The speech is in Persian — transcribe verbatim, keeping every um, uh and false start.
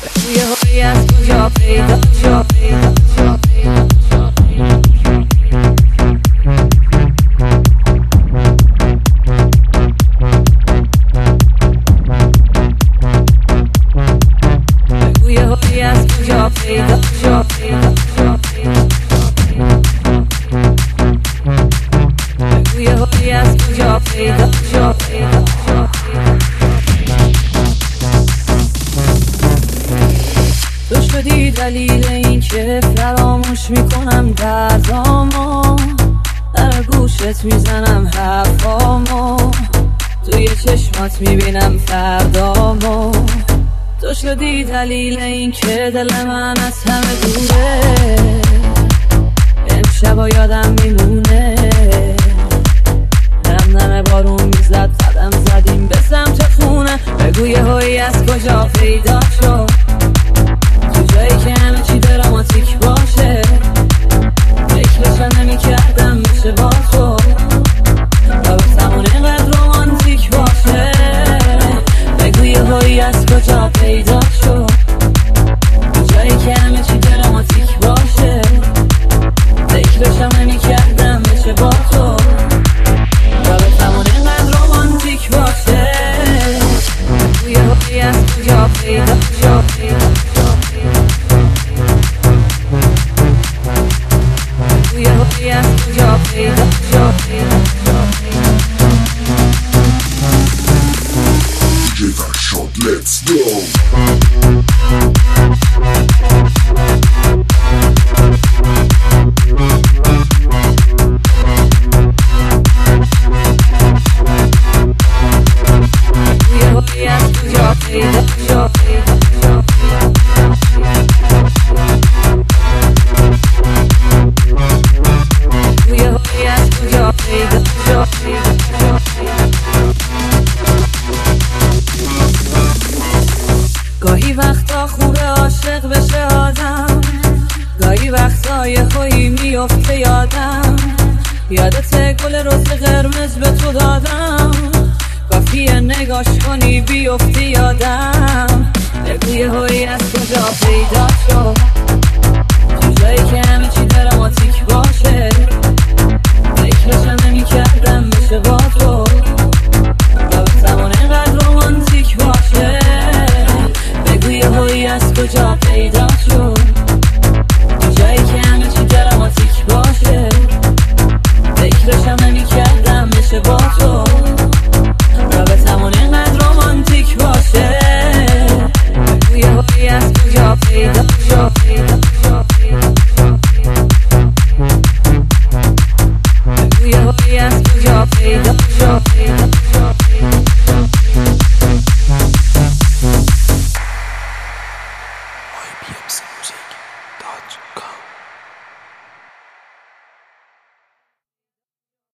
بگو یه هایی از کجا پیدا شد بگو یه هایی از کجا پیدا شد بگو یه هایی از کجا پیدا شد تو شدی دلیل این که فراموش میکنم دردامو، در گوشت میزنم حرفامو، توی چشمات میبینم فردامو. تو شدی دلیل این که دل من از همه دوره، امشبا یادم میمونه نم نم بارون میزد قدم زدیم به سمت خونه. بگو یه هایی از کجا پیدا شد، تو جایی که همه چی دراماتیک باشه، فکرشم نمی کردم بشه با تو رابطمون اینقدر رومانتیک باشه. بگو یه هایی از کجا پیدا شد، تو جایی که همه چی دراماتیک باشه، فکرشم نمی کردم بشه با تو رابطمون اینقدر رومانتیک باشه. بگو یه هایی از کجا پیدا شد بگو یه هایی از کجا پیدا شد Get that shot, let's go. گاهی وقتا خوبه عاشق بشه آدم، گاهی وقتا یه خویی میفته یادم، یادت گل رز قرمز به تو دادم، کافیه نگاش کنی بیفتی یادم. بگو یه هایی از کجا پیدا شد، تو جایی که همه چی دراماتیک باشه، فکرشم نمی کردم بشه با تو رابطمون اینقدر رومانتیک باشه. بگو یه هایی از کجا پیدا شد، تو جایی که همه چی دراماتیک باشه، فکرشم نمی کردم بشه با تو رابطمون اینقدر رومانتیک باشه. بگو یه هایی از کجا پیدا شد بگو یه هایی از کجا پیدا شد I B M C Music.